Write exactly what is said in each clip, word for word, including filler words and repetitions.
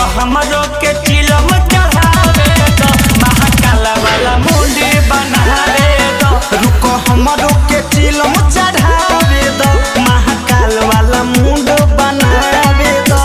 हमरो के चिलम चढ़ावे दो महाकाल वाला मुंडी बनावे दो। रुको हमरो के चिलम चढ़ावे दो महाकाल वाला मुंड बनावे दो।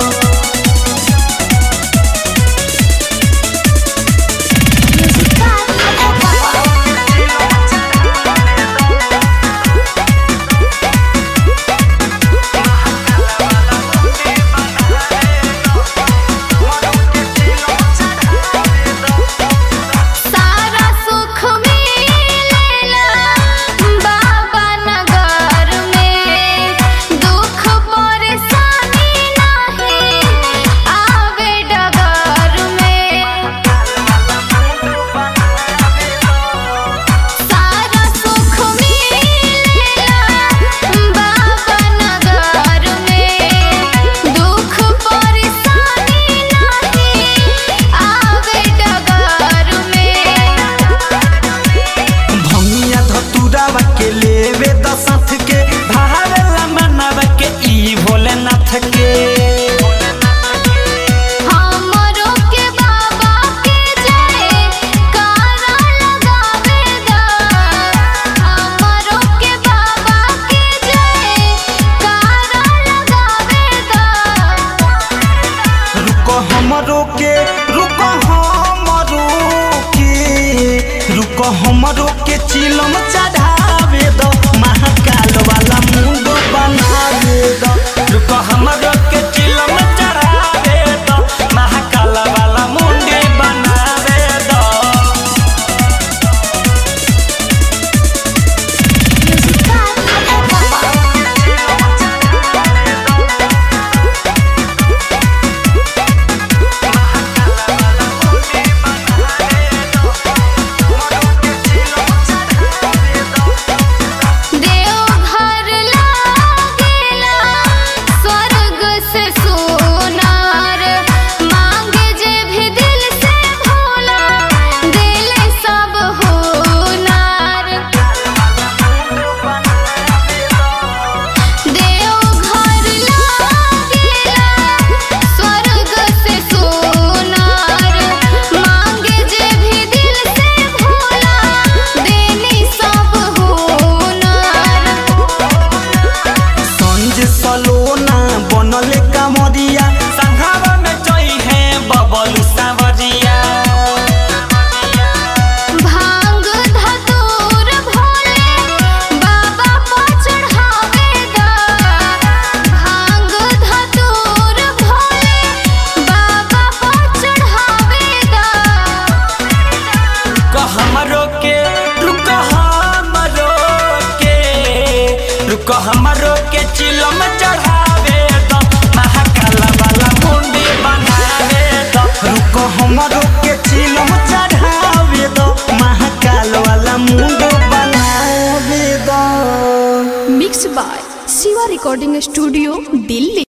हमरो के रुको हमरो के रुको हमरो के चिलम चढ़ावे दो महाकाल वाला मुंड बनावे दो। रुको हमरो के चिलम चढ़ावे दो महाकाल वाला मुंड बनावे दो। रुको हमरो के चिलम चढ़ावे दो महाकाल वाला मुंडी बनावे दो। रुको हमरो के चिलम चढ़ावे दो महाकाल वाला मुंड बनावे दो। Mix by Shiva recording studio Delhi.